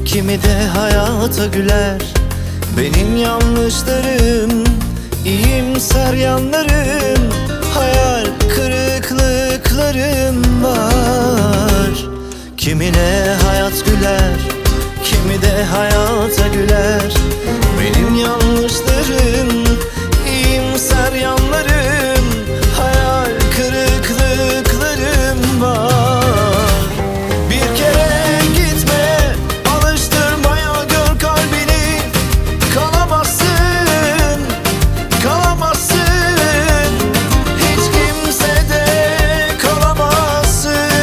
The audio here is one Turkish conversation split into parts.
kimi de hayata güler. Benim yanlışlarım, iyimser yanlarım, hayal kırıklıklarım var. Kimine hayat güler, kimi de hayata güler. Benim yanlışlarım, iyimser yanlarım, hayal kırıklıklarım var. Bir kere gitme, alıştırmaya gör kalbini. Kalamazsın, kalamazsın, hiç kimsede kalamazsın.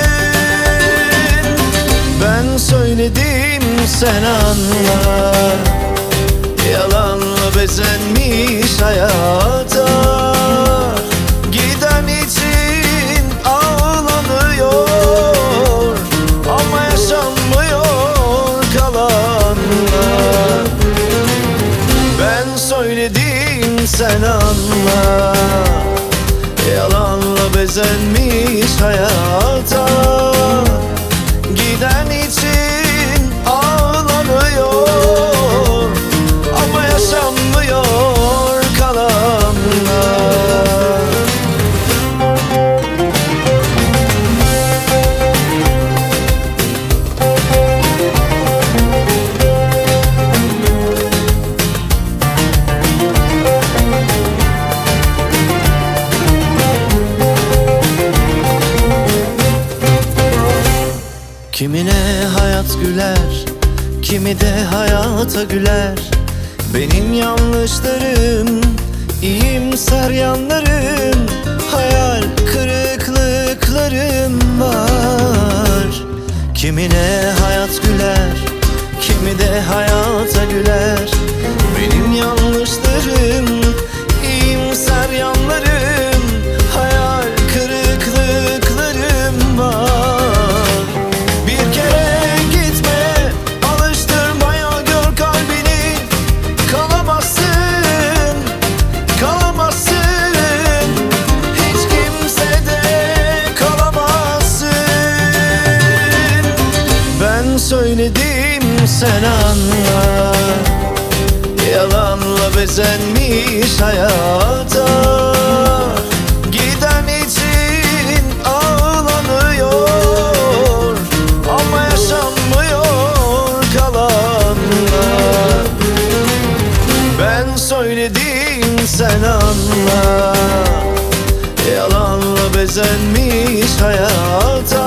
Ben söyledim sen anla, yalanla bezenmiş hayata. Giden için ağlanıyor ama yaşanmıyor kalanlar. Ben söyledim sen anla, yalanla bezenmiş hayata. Giden için ağlanıyor ama yaşanmıyor kalanlar. Kimine hayat güler, kimi de hayata güler. Benim yanlışlarım, iyimser yanlarım, hayal kırıklıklarım var. Kimine hayat güler, kimi de hayata güler. Benim yanlışlarım, iyimser yanlarım, hayal kırıklıklarım var. Bir kere gitme, alıştırmaya gör kalbini. Kalamazsın, kalamazsın, hiç kimsede kalamazsın. Ben söyledim sen anla, yalanla bezenmiş hayata. Giden için ağlanıyor ama yaşanmıyor kalanlar. Ben söyledim sen anla, yalanla bezenmiş hayata.